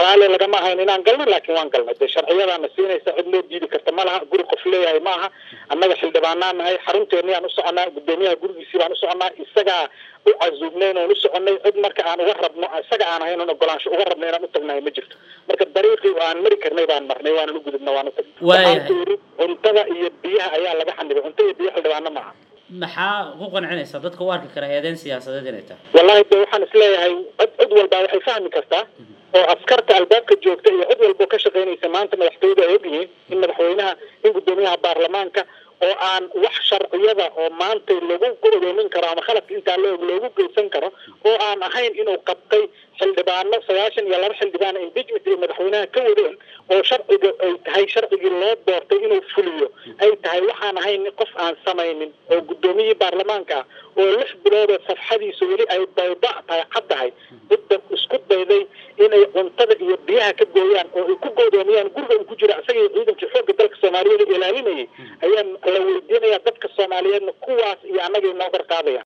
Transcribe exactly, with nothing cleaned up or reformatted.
raali lagama ahayn inaan galno laakiin waan galnay de sharciyadaana siinaysa cid loo diidi karta ma laha guri qof leeyahay maaha annaga xildhibaanaan nahay xarunteennii aan u soconaa gudoomiyaha gurigiisii baan u soconaa isagaa u casuubnayn oon u soconay cid marka aan uga rabno isaga aan ahayn oon ogolaansho uga rabno inaan u tagnahay ma jirto marka dariiqii aan mari karnay baan marnay waana u gudubna waan u tagnay cuntada iyo biyaha ayaa laga xanibay cunto iyo biyo xildhibaano maaha maxaa ku qancinaysa dadka u arki kara eedeyn siyaasadeed inay tahay wallahi de waxaan isleeyahay cid cid walba waxay fahmi kartaa oo askarta albaabka joogta iyo cid walba ka shaqeynaysa maanta madaxtooyada ay ogyihiin in madaxweynaha in gudoomiyaha baarlamaanka oo aan wax sharciyada oo maanta lagu go'doomin karo ama khaladka intaa loo loogu geysan karo oo aan ahayn inuu qabtay xildhibaano sagaashan iyo laba xildhibaan impeachment iyo madaxweynaha ka wadeen oo sharciga ay tahay sharcigii loo doortay inuu fuliyo ay tahay waxaan ahayn qof aan samaynin oo gudoomiyihii baarlamaanka oo lix bilood safxadiisa weli ay bayda tahay caddahay dadka isku dayday inay cuntada iyo biyaha ka gooyaan oo ay ku go'doomiyaan guriga uu ku jira isaga iyo ciidanka xoogga dalka Soomaaliyeed ilaalinayay ayaan la weydiinayaa dadka Soomaaliyeedna kuwaas iyo annaga inoo garqaadaya